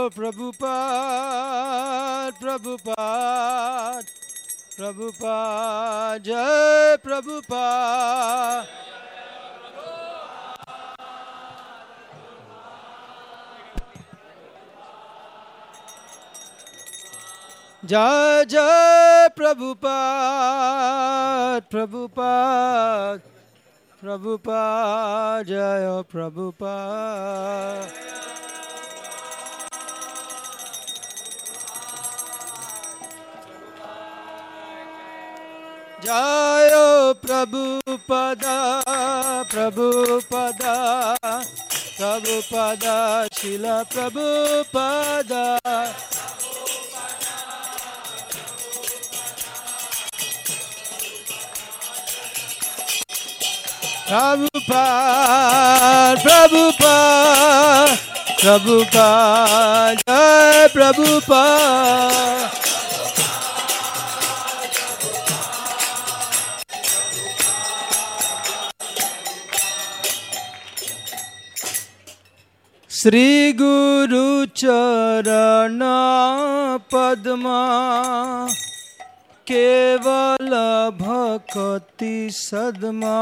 प्रभुपाद प्रभुपाद प्रभुपाद जय प्रभुपाद जय जय प्रभुपाद प्रभुपाद प्रभुपाद जय प्रभुपाद जय प्रभुपद प्रभुपद प्रभुपद शिल प्रभुपद प्रभुपाद प्रभुपाद प्रभुपाद जय प्रभुपाद श्री गुरु चरण पद्मा केवल भक्ति सद्मा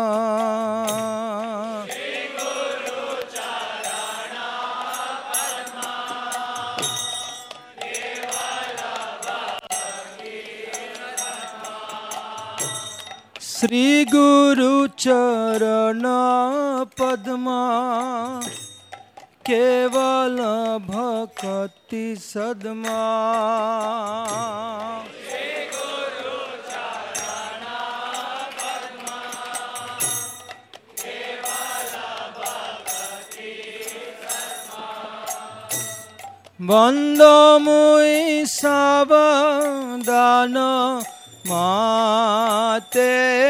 श्री गुरु चरण पद्मा केवल भक्ति सद्मा बंदो मुई सावधान माते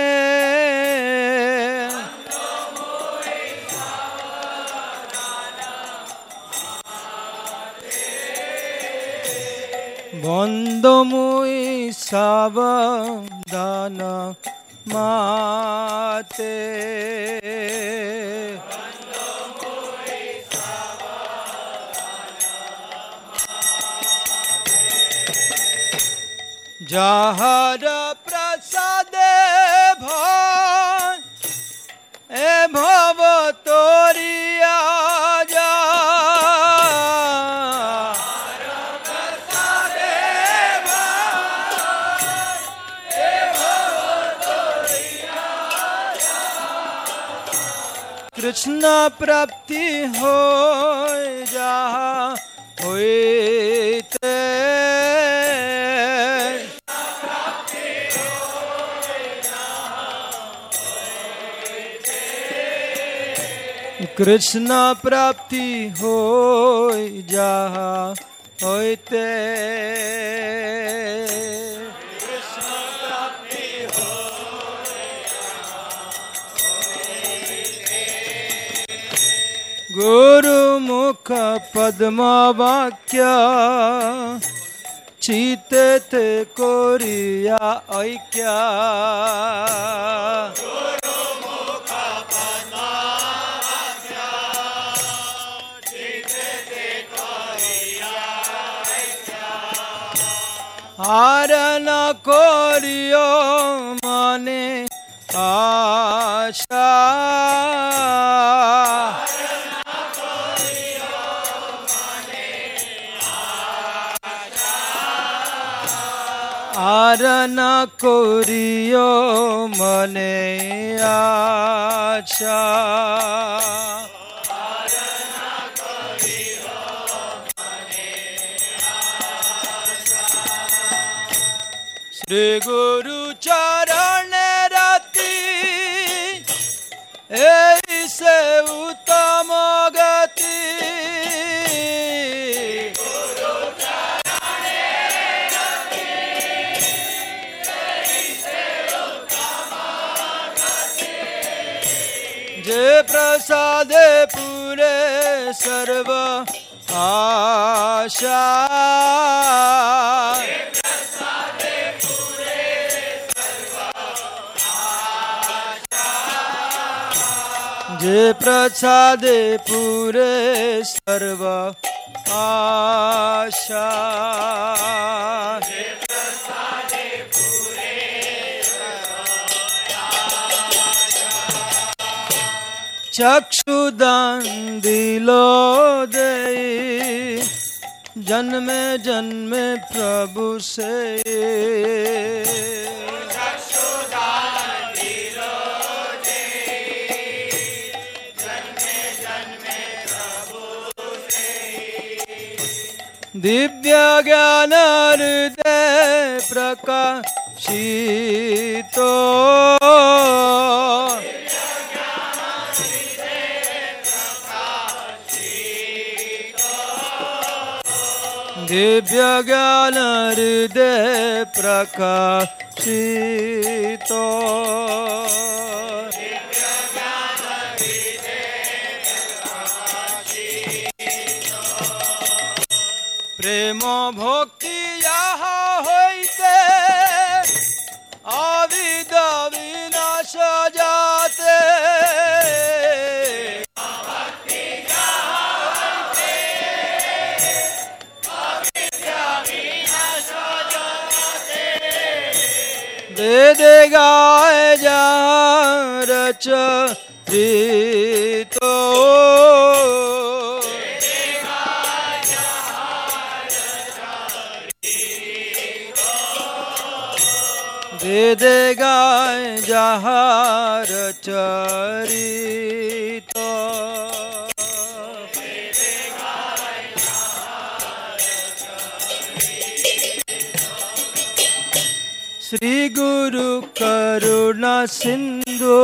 बंदो मुई सावधान माते जहर प्रसादे भय ए भव तोरिया जा कृष्ण प्राप्ति हो जहाँ होते कृष्ण प्राप्ति हो जहाँ होते गुरु मुख पद्म वाक्य चीते ते कोरिया ऐक्या हारन कोरियो मने आशा हारन कोरियो मने आशा श्री गुरु चरण रति ऐसे उत्तम गति जे प्रसादे पूरे सर्व आशा जे प्रसादे पूरे सर्व आशा। चक्षुदान दिलो दे जन्मे जन्मे प्रभु से। दिव्य ज्ञान हृदय प्रकाशितो। दिव्य ज्ञान हृदय प्रकाशितो। प्रेम भक्ति यहाँ होइते अविद विनाश जाते। वेद गाए जहाँ रचितो। वेद गाए जहाँ रचितो। श्री गुरु करुणा सिंधु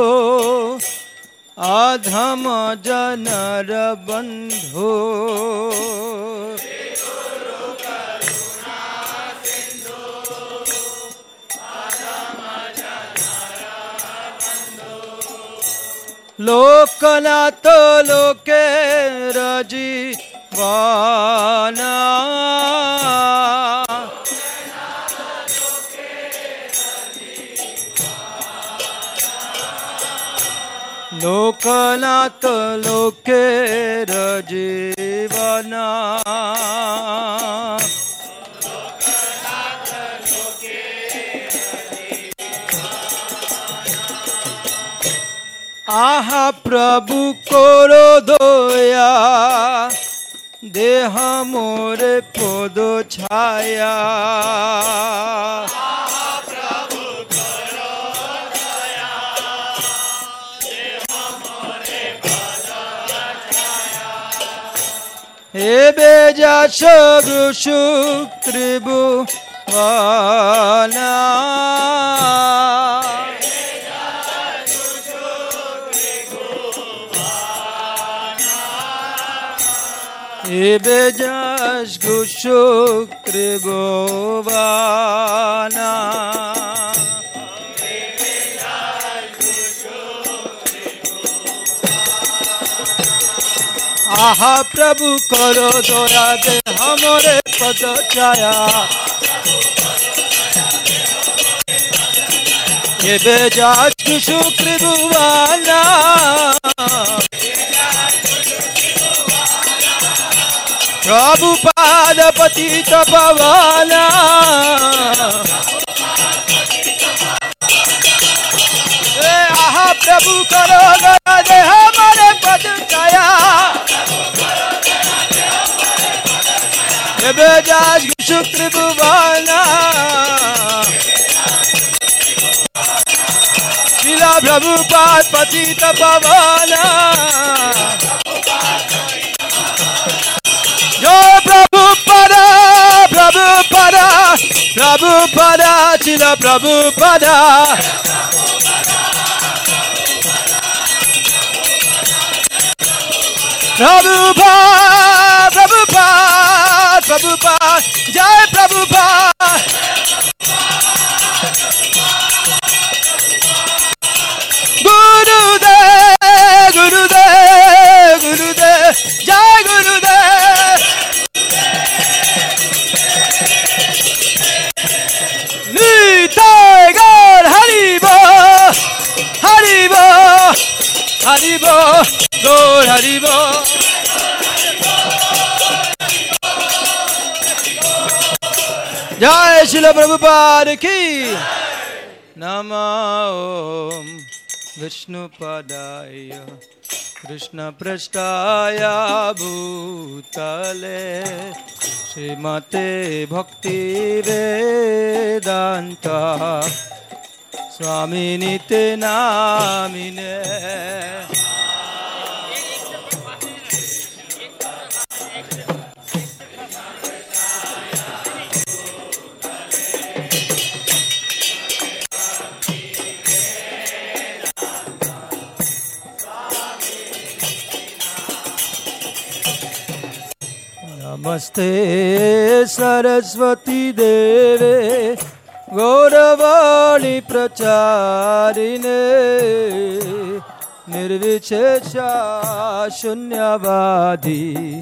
आधम जनर बंधु। लोकनाथ लोके रजीवाना। लोकनाथ लोके रजीवाना। आहा प्रभु करो दया देह मोरे पद छाया। हे बेजास गुरु त्रिभुवना। हे बेजास गुरु त्रिभुवना। आहा प्रभु करो दया दे हमरे पद छाया। ये बेजास गुरु त्रिभुवना। प्रभु पाद पतित पावना। आहा प्रभु करो दया दे हमारे पद छाया। ये बेजास गुरु त्रिभुवना। शिला प्रभुपाद पतित पावना। जो प्रभुपदा प्रभुपदा प्रभुपदा शिला प्रभुपदा। प्रभुपाद प्रभुपाद प्रभुपाद जय प्रभुपाद। गुरुदेव गुरुदेव गुरुदेव जय गुरुदेव। निताय गौर हरि बोल हरि बोल हरि बोल गौर हरि बोल। जय श्रील प्रभुपाद की। नमो विष्णुपदाय कृष्ण पृष्ठाय भूतले श्रीमते भक्ति वेदांत स्वामिनिते नामिने। नमस्ते सरस्वती देवे गौरवाणी प्रचारिणे निर्विशेषा शून्यवादी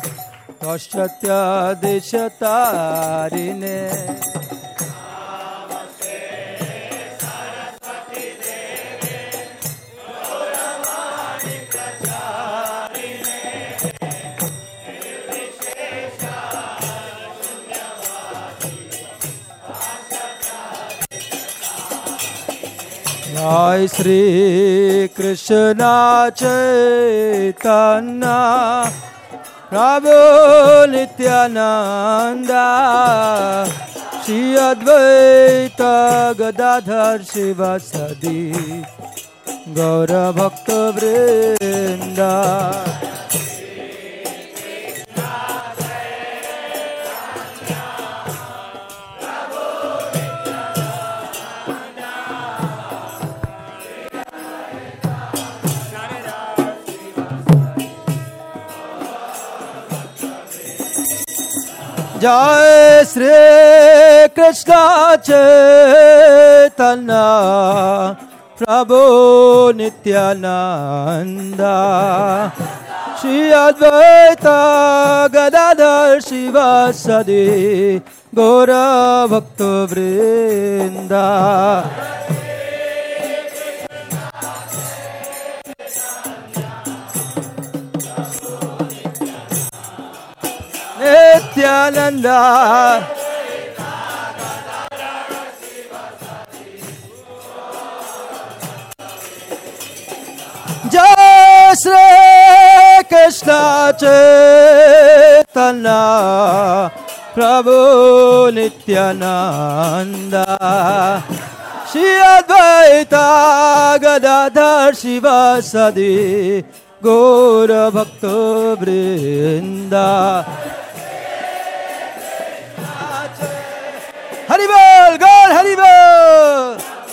पाश्चात्यादेशतारिणे। जय श्री कृष्ण चैतन्य प्रभु नित्यानंद श्री अद्वैत गदाधर शिवासादि गौर भक्त वृंद। जय श्री कृष्ण चैतन्य प्रभु नित्यानंद श्री अद्वैत गदाधर शिवासादि गौर भक्त वृंद। नित्यानंद जय श्री कृष्ण चैतन्य प्रभु नित्यानंद श्री अद्वैत गदाधर शिवासादि गौर भक्त वृंद। हरि बोल गौर हरि बोल।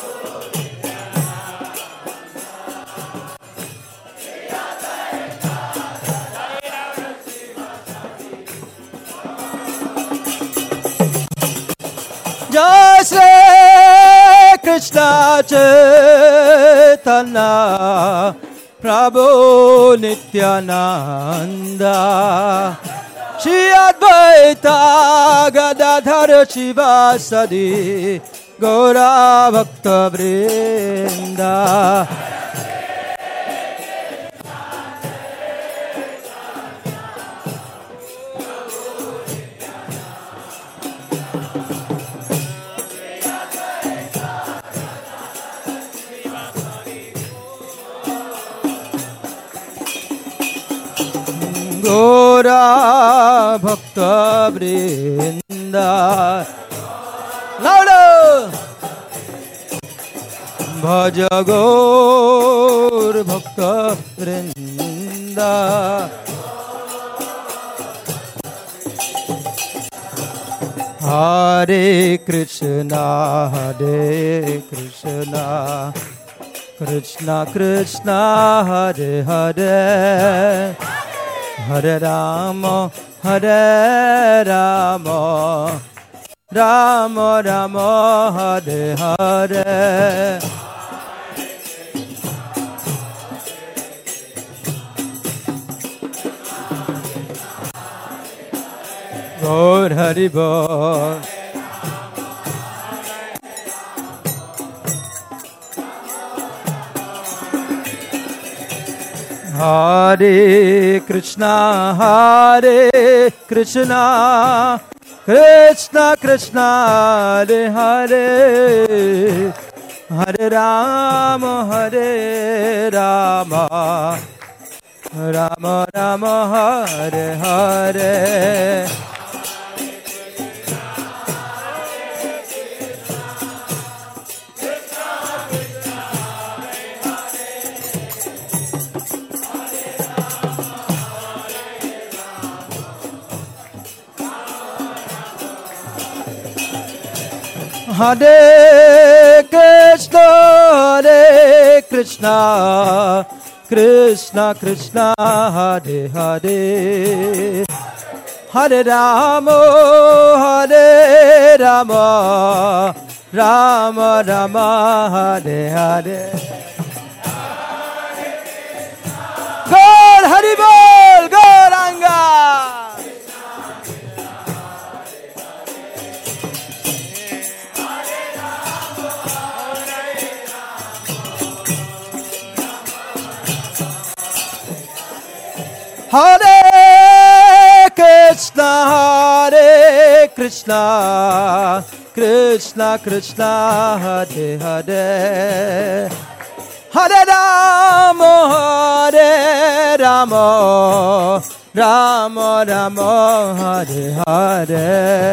जय श्री कृष्ण चैतन्य प्रभु नित्यानंद श्री अद्वैत गदाधर शिवासादि गौर भक्त वृंद। गौरा भक्त वृंद लाडो भज गौर भक्त वृंद। हरे कृष्णा कृष्णा कृष्णा हरे हरे हरे राम राम राम हरे हरे। गौर हरि बोल। हरे Krishna Krishna Krishna Hare Hare Hare Rama Rama Rama Hare Hare Hare Krishna Krishna Krishna Hare Hare Hare Rama Rama Rama Hare Hare Gaur Hari Bol Gauranga Hare Krishna Krishna Krishna Hare Hare Hare Rama Rama Rama Hare Hare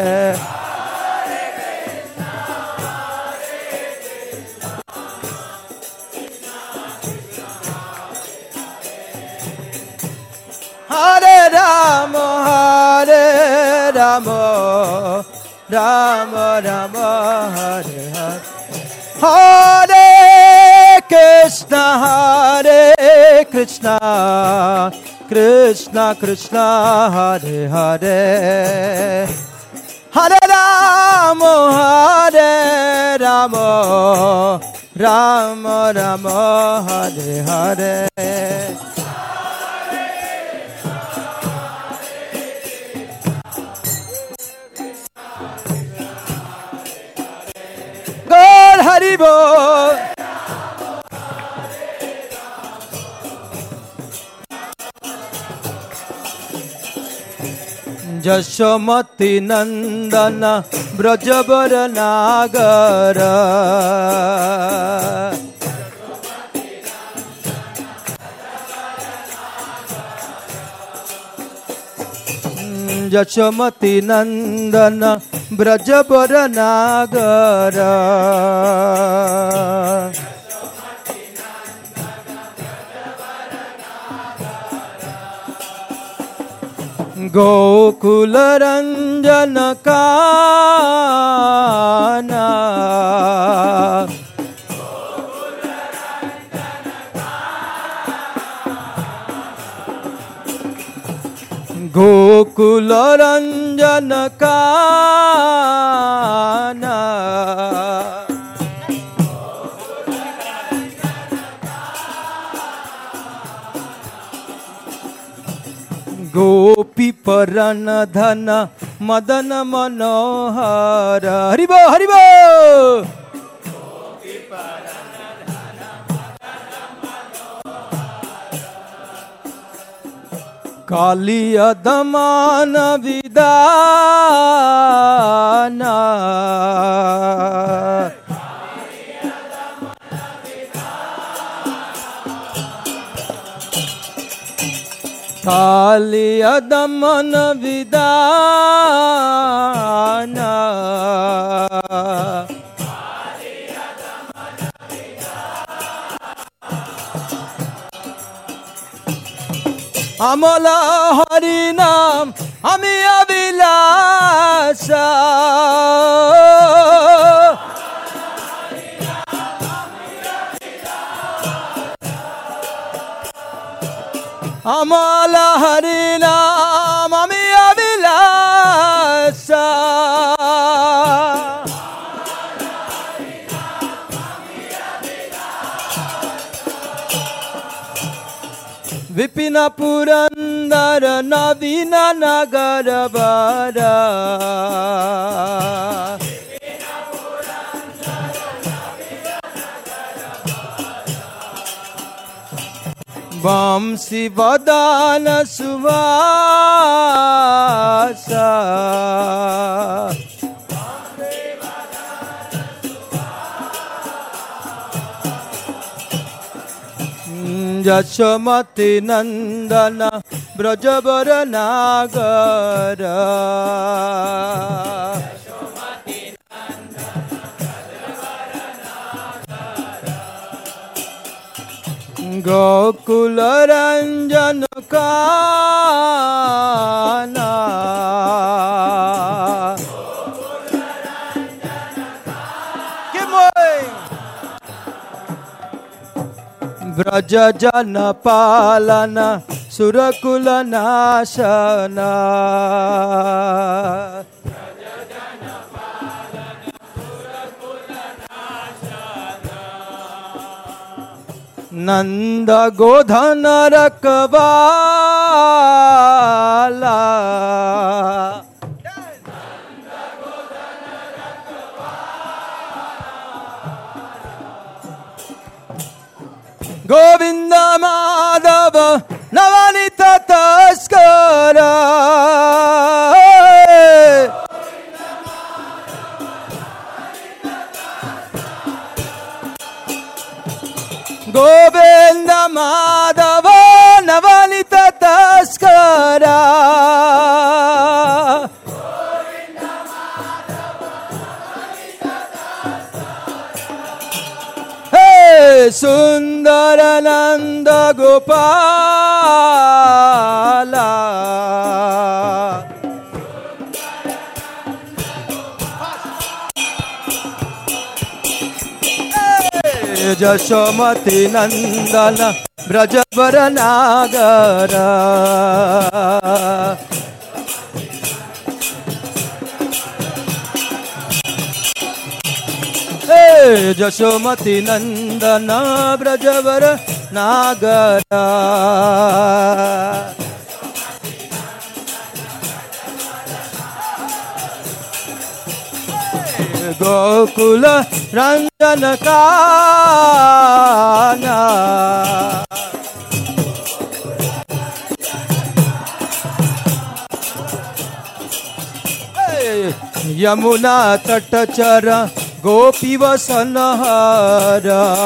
Hare Rama Rama Rama Hare Hare Hare Krishna Krishna Krishna Hare Hare Hare Rama Rama Rama Hare Hare Gaur Hari Bol Jashamati Nandana Brajabara Nagara Jashamati Nandana Brajabara Nagara Gokula Ranjana Kana Gokula Ranjana Kana Gopi Parana Dhana Madana Manohara Haribo Haribo Gopi Parana Dhana Madana Manohara Kaliya Damana Vidana Kaliya Damana Vidana Amala Harinam Ami Avilasa Amala Harinam Ami Avilasa Vipina Purandara Navina Nagara Bara Vamsi Vadana Suvasa Yashomati नंदन ब्रजवर नागर गोकुल रंजन काना ब्रज जन पालन सुरकुल नाशना नंद गोधन रखवाला गोविंद माधव नवनीत तस्कर गोविंद माधव नवनीत तस्कर सुंदर नंद गोपाला यशोमती नंदन ब्रजवर नागर यशोमती नंदन ब्रजवर नागर गोकुल रंजन काना यमुना तटचर गोपी वसनहर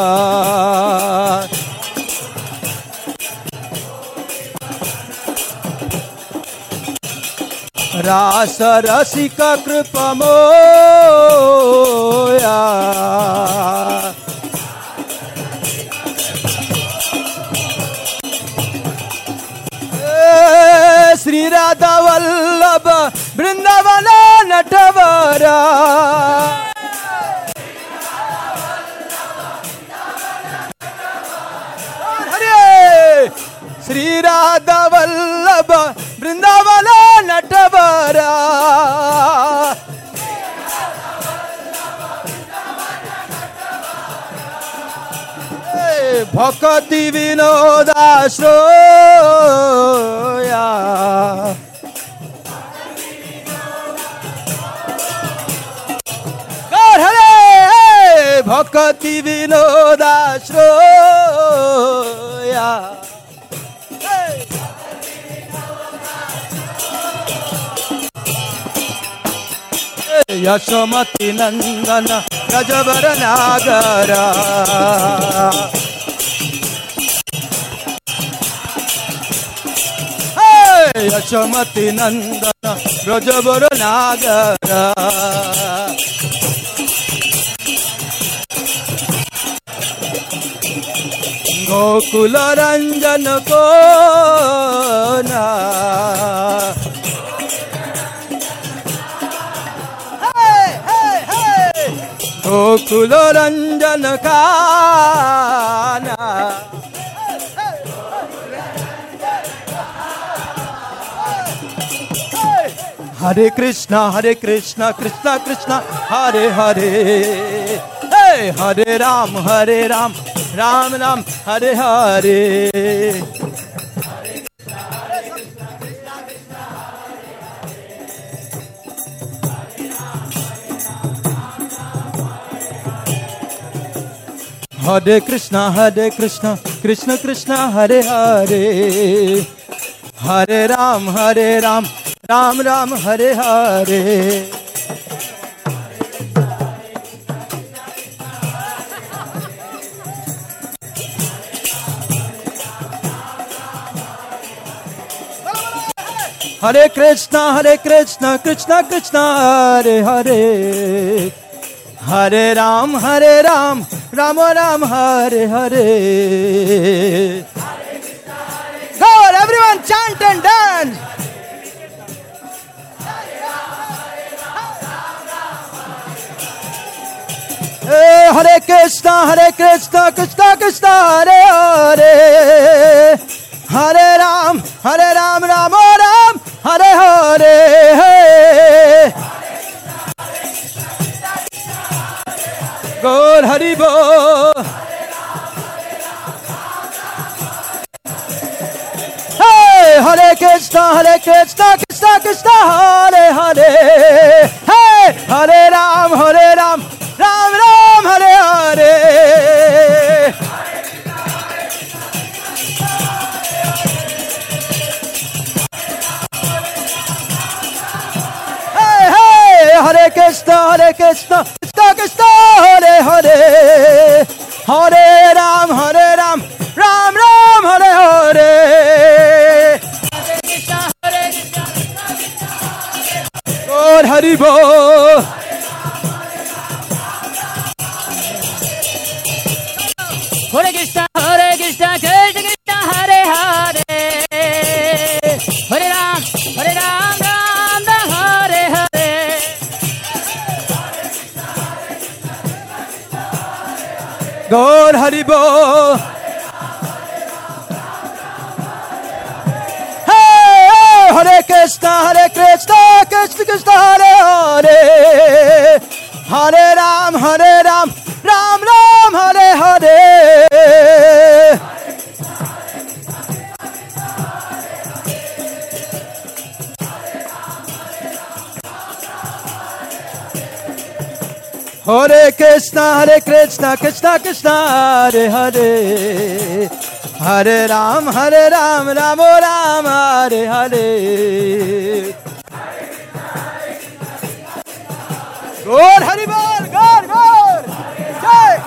रास रसिक कृपमोया श्री राधा वल्लभ वृंदावन नटवरा श्री राधा वल्लभ वृंदावन नटवरा भक्ति विनोदाश्रया भक्ति विनोदाश्रया यशोमती नंदन ब्रजवर नागर यशोमती नंदन ब्रजवर नागर गोकुल रंजन को ना गोकुल रंजन काना Hare Krishna Krishna Krishna Hare Hare Hare Ram Ram Ram Hare Hare Hare Krishna Krishna Krishna Hare Hare Hare Ram Ram Ram Hare Hare Hare Krishna, Krishna Krishna, Hare Hare. Hare Ram, Ram Ram, Hare Hare. Go on, everyone, chant and dance. Hare Krishna, Krishna Krishna, Hare Hare. Hare Ram, Ram Ram, Hare Hare. Gaur Hari Bol. Hey, Hare Krishna, Krishna Krishna, Hare Hare. Hey, Hare Ram, Ram Ram, Hare Hare. Hey, hey, Hare Krishna, Krishna Krishna, Hare Hare. Hare Ram, Ram Ram, Hare Hare. Gaur Hari Bol. Hare Krishna, Krishna Krishna, Hare Hare. Hare Ram, Ram Ram, Hare Hare. Gaur Hari Bol. Hey, Hare Krishna, Krishna Krishna, Hare Hare. Hare Ram, Ram Ram, Hare Hare. Hare Krishna, Krishna Krishna, Hare Hare. Hare Ram, Ram Ram, Hare Hare. Gaur Hari Bol, Gaur. Jai.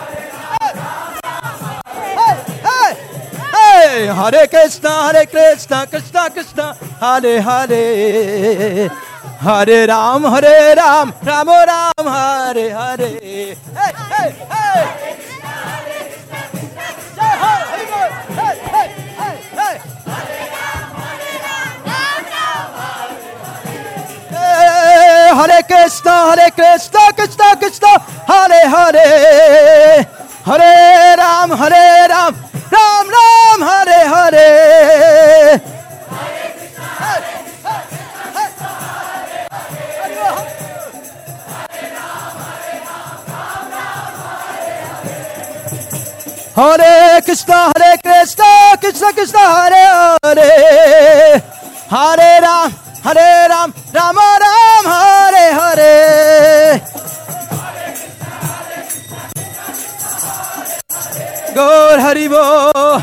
Hey, hey. Hare Krishna, Krishna Krishna, Hare Hare. Hare Ram, Ram Ram, Hare Hare. Hey, hey, hey. Jai Ho, Hari Bol. Hey, hey, hey, hey. Hare Krishna, Krishna, Hare Hare. Hare Ram, Ram Ram, Hare Hare. Hare Krishna, Krishna Krishna, Hare Hare. Hare Ram, Ram Ram, Hare Hare. Gaur Hari Bol.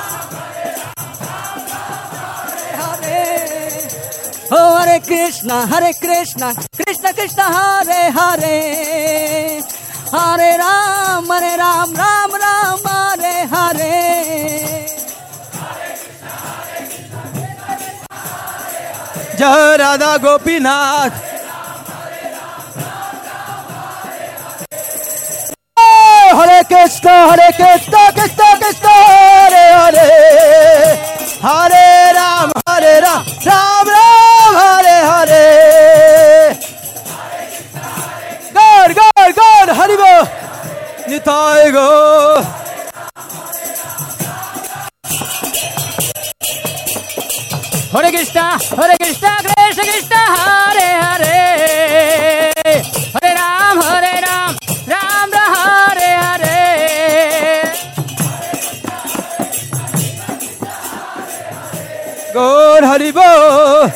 Oh, Hare Krishna, Krishna Krishna, Hare Hare. Hare Ram, Ram Ram, Hare Hare. Jai Radha Gopinath. Hare Krishna, Krishna, Hare Hare. Hare Ram, Ram Ram, Hare Hare. Gaur Hari Bol. Nitai Gaur. Hare Krishna, Krishna Krishna, Hare Hare. Hare Ram, Ram Ram, Hare Hare. Gaur Hari Bol.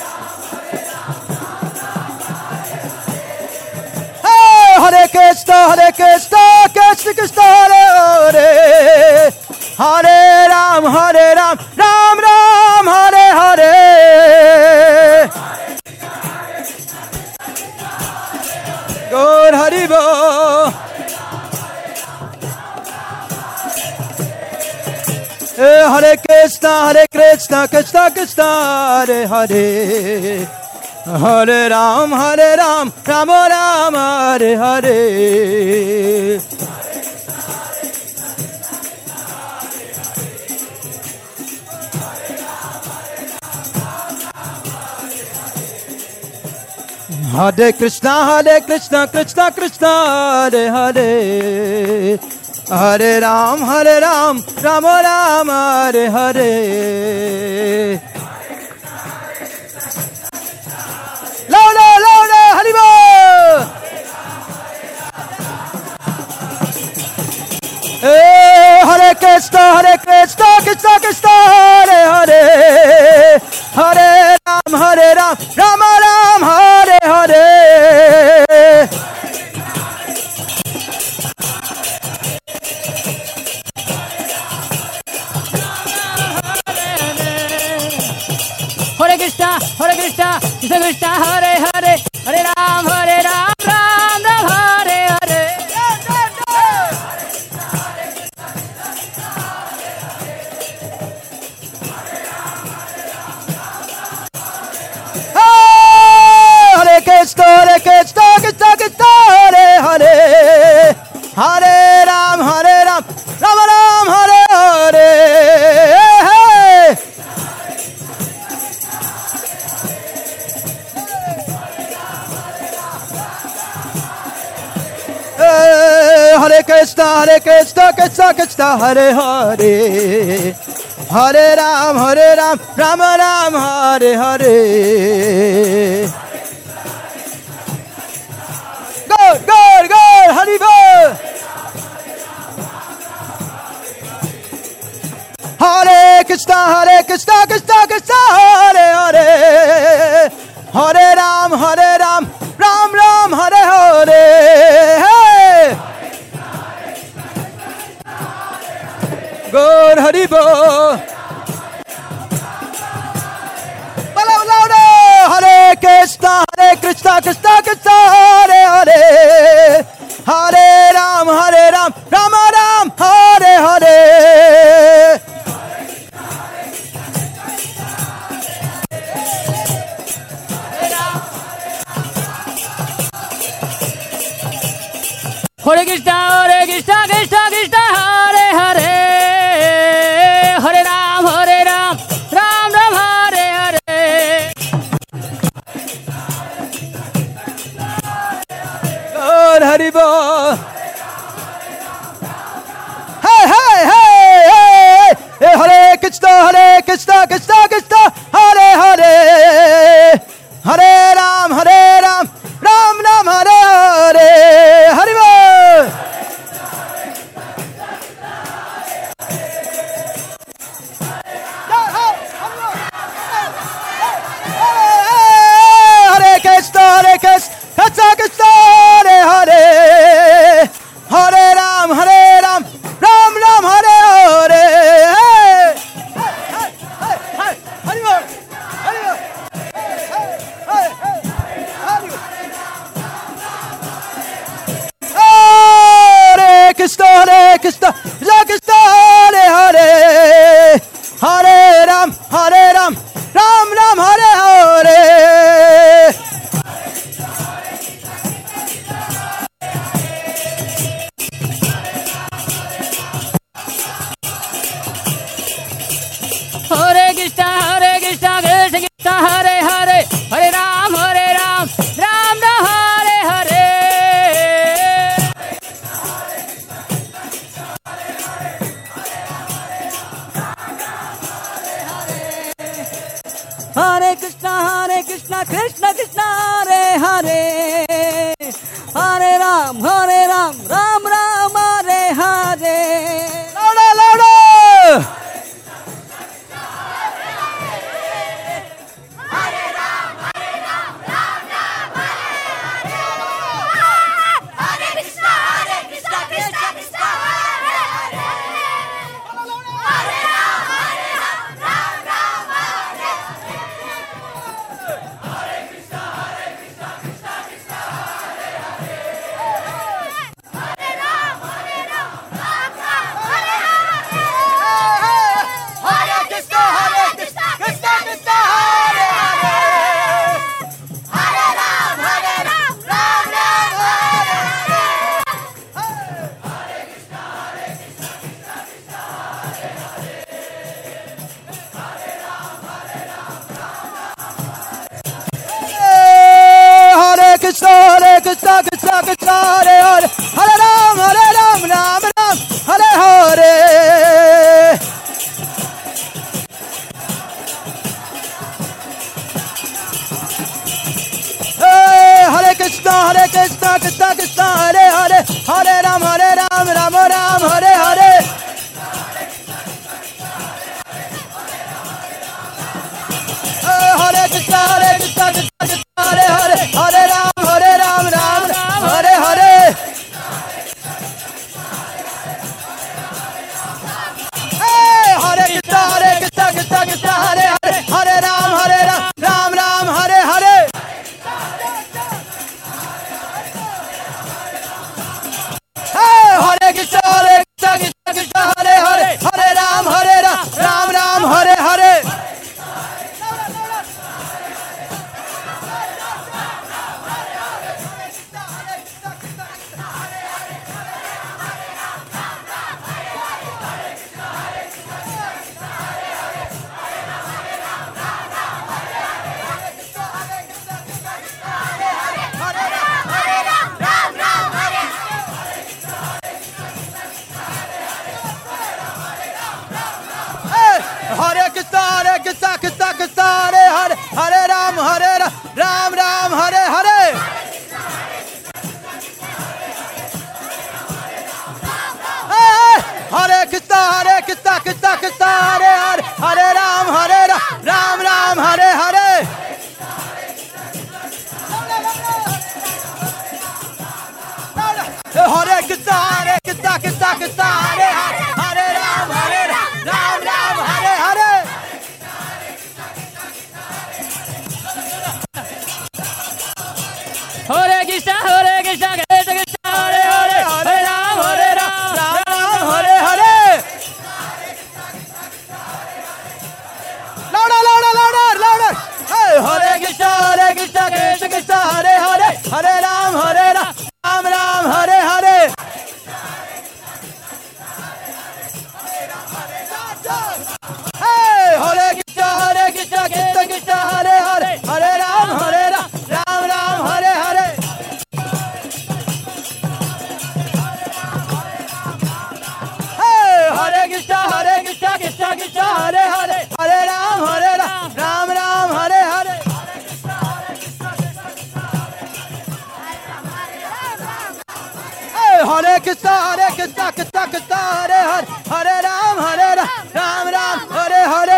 Hey, Hare Krishna, Krishna, Hare Hare. Hare Ram, Ram Ram, Hare Hare. Gaur Hari Bol. Hare Krishna, Krishna Krishna, Hare Hare. Hare Ram, Ram Ram, Hare Hare. Hare Krishna, Krishna Krishna, Hare Hare. Hare Ram, Ram Ram, Hare Hare. Louder, louder, Haribol! Hare Krishna, Krishna Krishna, Hare Hare. Hare Ram, Ram Ram, Hare Hare. Hare Krishna, Krishna Krishna, Hare Hare. Hare Ram, Ram Ram, Hare Hare. Hare Krishna, Krishna Hare Hare. Hare Ram, Ram Ram, Hare Hare. Hare Krishna, Krishna Hare Hare. Hare Ram, Ram Ram, Hare Hare. Good, Haribol. Hare Krishna, Krishna Hare Hare. Hare Ram, Ram Ram, Hare Hare. Good, Haribol. Hare Krishna, Krishna Hare Hare. Hare Ram, Ram Ram, Hare Hare. Hare Krishna, Krishna Krishna, Hare Hare. Hare Ram, Ram Ram, Hare Hare. Good, Haribol. Hey. Hare Krishna, Krishna Hare Hare. Hare Ram, Ram Ram, Hare Hare. Haribol. Hare Krishna, Krishna Hare Hare. Hare Ram, Ram Ram, Hare Hare. Haribol. Hare Krishna, Krishna Hare Hare. Hare Ram, Ram Ram, Hare Hare. Hare Krishna, Krishna Hare Hare. Hare Ram, Ram Ram, Hare Hare. Hare Krishna, Krishna Hare Hare. Hare Ram, Ram Ram, Hare Hare. Louder. Krishna Hare Hare Hare Ram Ram Ram Hare Hare Hare Krishna Krishna Krishna Hare Hare Hare Ram Ram Ram Hare Hare Hare Krishna Krishna Krishna Hare Hare Hare Ram Ram Ram Hare Hare Hare Krishna Krishna Krishna Hare Hare Hare Ram Ram Hare Hare Hare Krishna Krishna Hare Hare Hare Ram Ram Hare Hare Hare Krishna Krishna Hare Hare Hare Ram Ram Hare Hare Hare Krishna Krishna Hare Hare Hare Ram Ram Hare Hare Hare Krishna Krishna Hare Hare Ram Ram Hare Hare Hare Krishna Krishna Krishna Hare Hare Hare Ram Ram Hare Hare louder Hare Krishna Krishna Krishna Hare Hare Hare Ram Ram Hare Hare Hare Krishna Krishna Krishna Hare Hare Hare Ram Ram Hare Hare Hare Krishna Krishna Krishna Hare Hare Hare Ram Ram Hare Hare Hare Krishna Krishna Hare Hare Ram Ram Hare Hare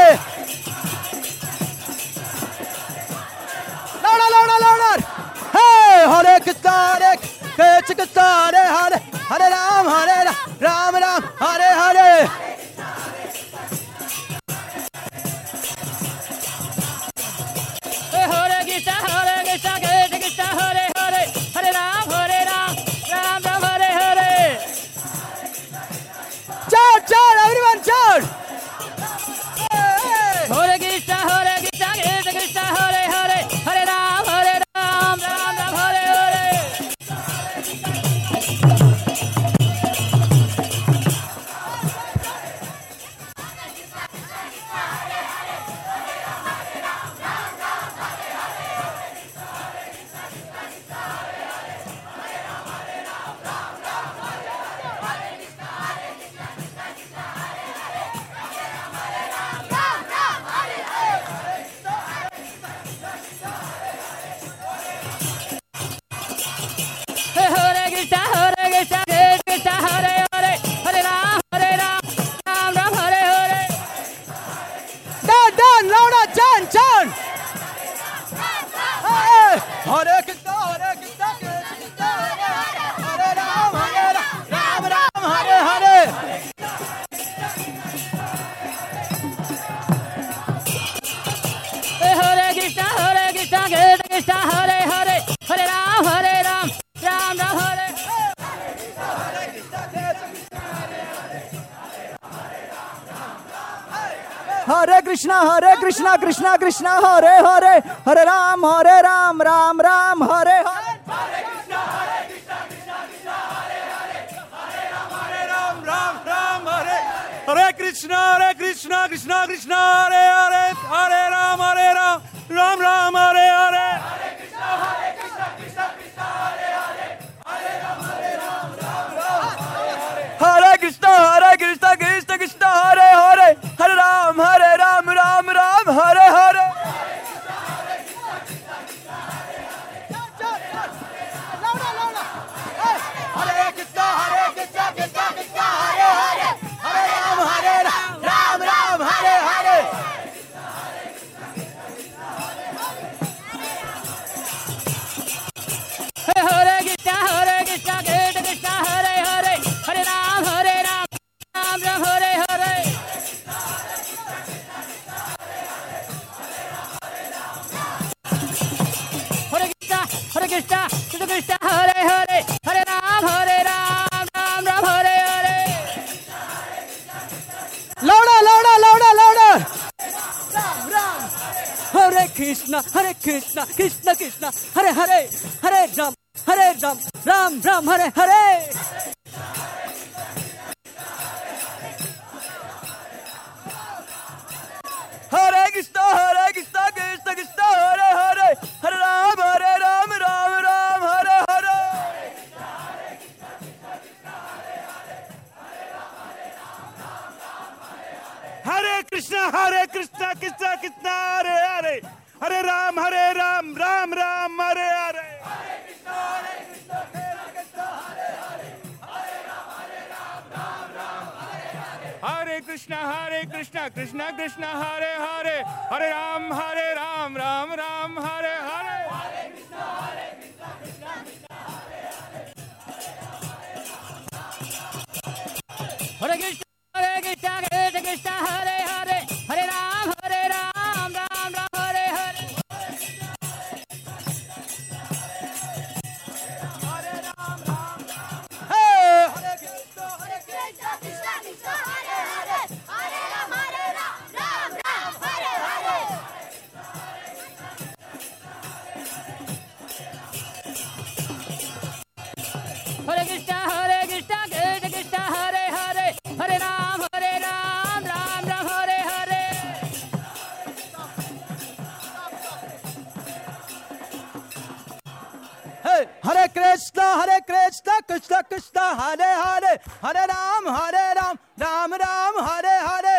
louder Hare Krishna Krishna Hare Hare Ram Ram Hare Hare Hare Krishna Krishna Krishna Hare Hare Hare Ram Ram Hare Hare chant everyone chant Hare Krishna Krishna Krishna Hare Hare Hare Ram Ram Hare Hare Hare Krishna Krishna Hare Ram Ram Hare Hare Hare Krishna Krishna Hare Hare Hare Ram Ram Hare Hare Krishna Krishna Krishna Hare Hare Hare Ram Ram Hare Hare Hare Krishna Krishna Krishna Hare Hare Hare Ram Ram Ram Hare Hare Krishna Krishna Hare Hare Hare Ram Ram Ram Hare Hare Hare Krishna Krishna Krishna Hare Hare Hare Ram Ram Hare Hare Hare Krishna Krishna Krishna Hare Hare Hare Ram Ram Ram Hare Hare Hare Krishna Krishna Krishna Hare Hare Hare Ram Ram Ram Hare Hare louder louder louder louder Ram Ram Hare Krishna Krishna Krishna Hare Hare Hare Ram Ram Ram Hare Hare Hare Krishna Krishna Krishna Hare Hare Hare Ram Ram Ram Hare Hare Hare Krishna Krishna Krishna Hare Hare Hare Ram Ram Ram Hare Hare Hare Krishna Krishna Krishna Hare Hare Hare Ram Ram Ram Hare Hare Hare Krishna Krishna Krishna Hare Hare Hare Ram Ram Ram Hare Hare Hare Krishna Krishna Krishna Hare Hare Hare Ram Ram Ram Hare Hare Hare Krishna Krishna Krishna Hare Hare Hare Ram Ram Ram Hare Hare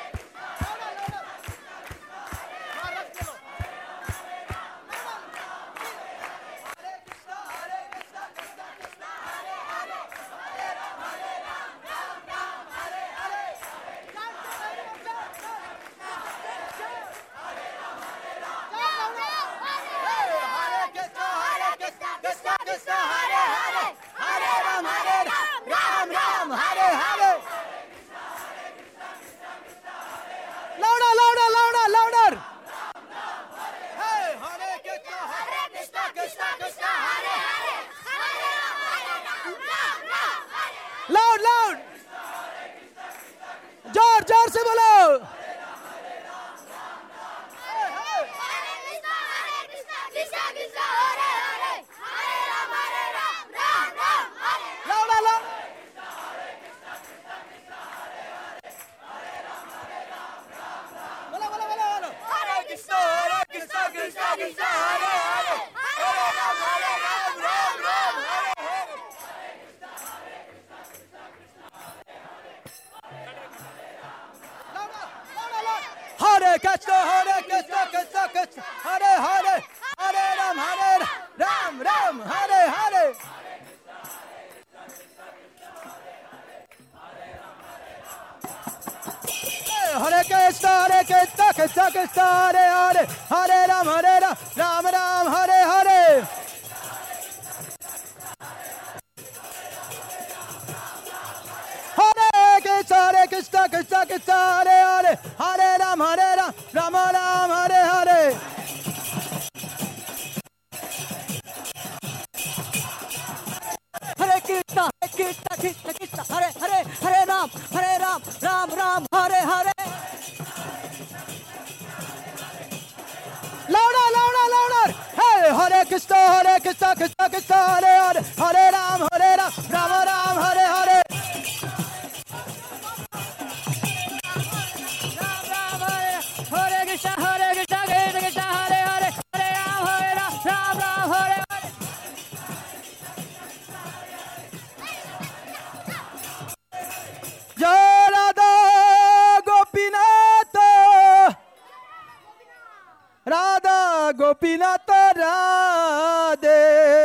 louder louder louder louder Hare Krishna Krishna Hare Hare loud loud जोर जोर से बोलो लौड़ा लौड़ा बोलो बोलो बोलो हरे Krishna Krishna Hare Hare Hare Ram Ram Hare Hare Hare Krishna Krishna Hare Hare Hare Ram Ram Hare Hare Hare Krishna Krishna Hare Hare Hare Ram Ram Hare Hare Hare Krishna Krishna Hare Hare Hare Ram Ram Hare Hare Hare Krishna Krishna Hare Hare Hare Ram Ram Hare Hare louder louder louder Hare Krishna Krishna Hare Hare Hare Ram Ram Hare Hare Hare Krishna Krishna Krishna Gopinath Radhe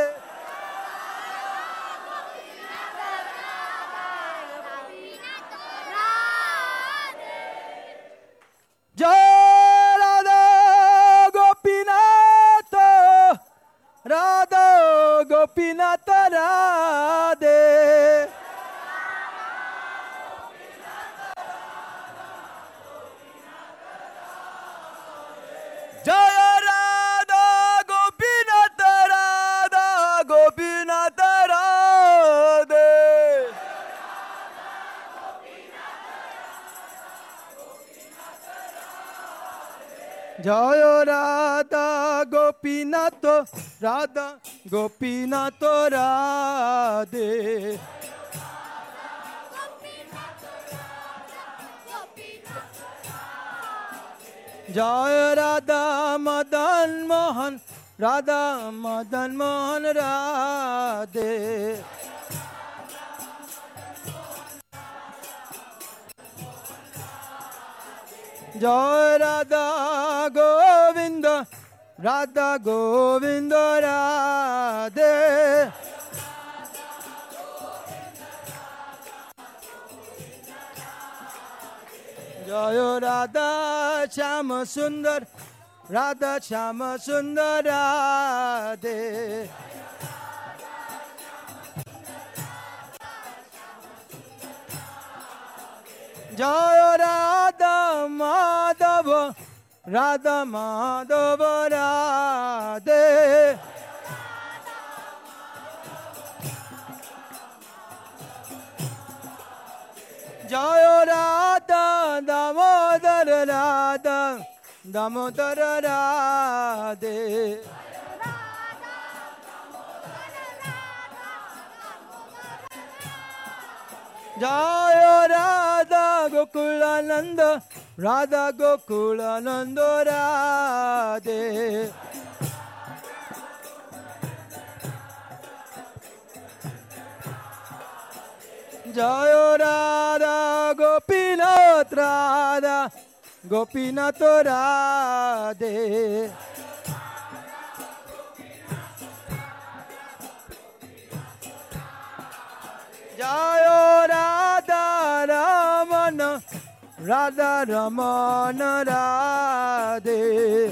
जय राधा गोपीनाथ राधा गोपीनाथ राधे जय राधा गोपीनाथ राधा गोपीनाथ राधे जय राधा गोपीनाथ राधा गोपीनाथ राधे जय राधा मदन मोहन राधा मदन मोहन राधे जय राधा गोविंद राधा गोविंद राधे जय राधा श्याम सुंदर राधा श्याम सुंदर राधे जय राधा माधव राधा माधव राधे जय राधा दामोदर राधा दामोदर राधे जय राधा गोकुलानंद राधा गोकुलानंद राधे जय राधा गोपीनाथ राधा गोपीनाथ राधे जय राधा रमन राधा रमन राधे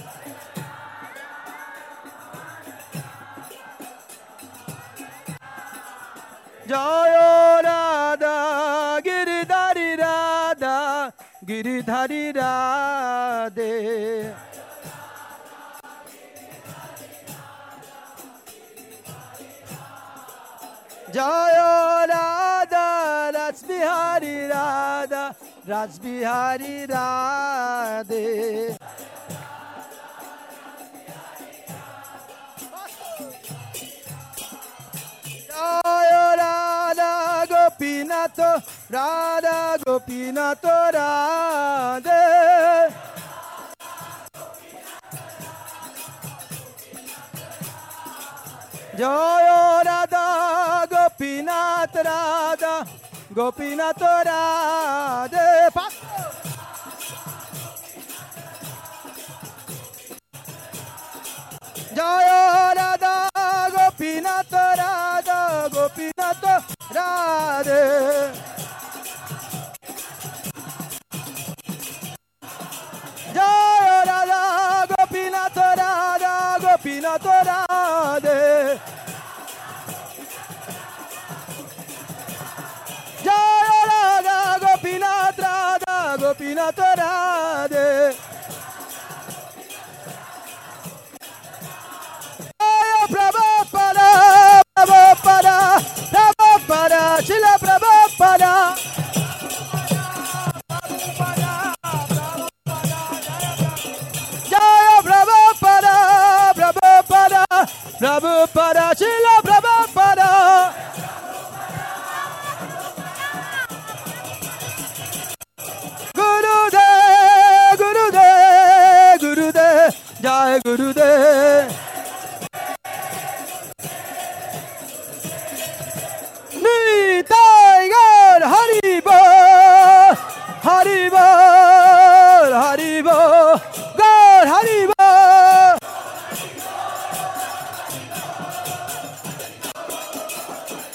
जय राधा गिरिधारी राधा गिरिधारी राधे जय राधा रासबिहारी राधा रासबिहारी राधे जय राधा गोपीनाथ राधा गोपीनाथ राधे जय राधा गोपीनाथ राधा गोपीनाथ राधे जय राधा गोपीनाथ राधा गोपीनाथ राधे जय राधा गोपीनाथ राधा गोपीनाथ राधे जय Radha Gopinath Radha Gopinath Radhe Prabhupada, Prabhupada, Prabhupada, Srila Prabhupada. Jaya Prabhupada, Prabhupada, Prabhupada, Srila Prabhupada. Gurudev, Gurudev.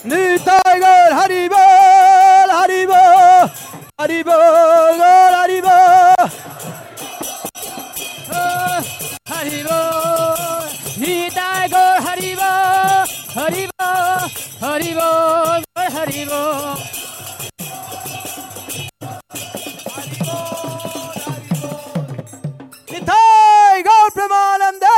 Nitai गौर हरि बोल हरि बोल हरि बोल गौर हरि बोल हरि बोल निताय गौर हरि बोल हरि बोल हरि बोल हरि बोल निताय गौर प्रेमानंदे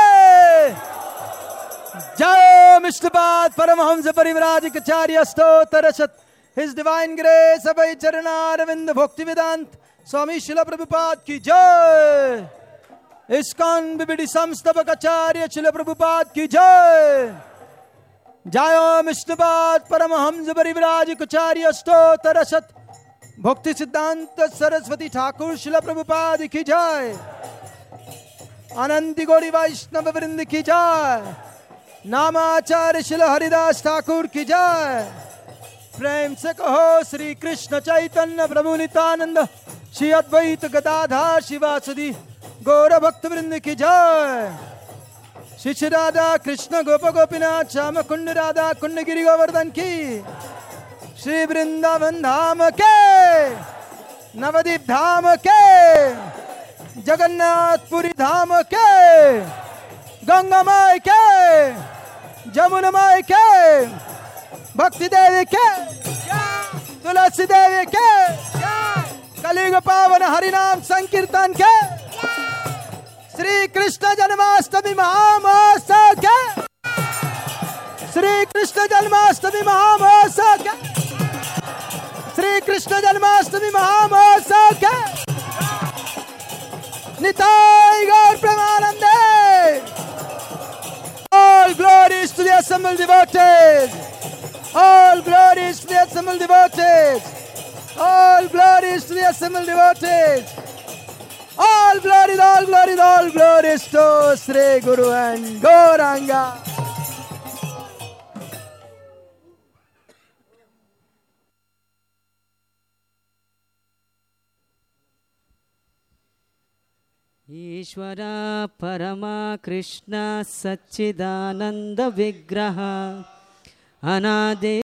जय मिष्टपाद परमहंस परिव्राजकाचार्य स्तोत्र शत His divine grace अभय चरणारविंद भक्ति वेदांत स्वामी शिला प्रभुपाद की जय। इस्कॉन विविधि संस्थापक आचार्य शिला प्रभुपाद की जय। जय मिष्टपाद परमहंस परिव्राजकाचार्य स्तोत्र शत भक्ति सिद्धांत सरस्वती ठाकुर शिला प्रभुपाद की जय। अनंत गौरी वैष्णव वृंद की जय। नामाचार्य शिल हरिदास ठाकुर की जय। प्रेम से कहो श्री कृष्ण चैतन्य प्रभु नित्यानंद श्री अद्वैत गदाधर शिवासुदी गौर भक्त वृंद की जय। श्री श्री राधा कृष्ण गोप गोपीनाथ श्याम कुंड राधा कुंड गिरि गोवर्धन की। श्री वृंदावन धाम के नवदीप धाम के जगन्नाथपुरी धाम के गंगा माई के जमुना माई के भक्ति देवी के तुलसी देवी के कलियुग पावन हरिनाम संकीर्तन के श्री कृष्ण जन्माष्टमी महामहोत्सव के श्री कृष्ण जन्माष्टमी महामहोत्सव के श्री कृष्ण जन्माष्टमी महामहोत्सव के निताय गौर प्रेमानंदे। All glories to the assembled devotees. All glories to the assembled devotees. All glories to the assembled devotees. All glories to Sri Guru and Gauranga. ईश्वरा परमा कृष्ण सच्चिदानंद विग्रह अनादि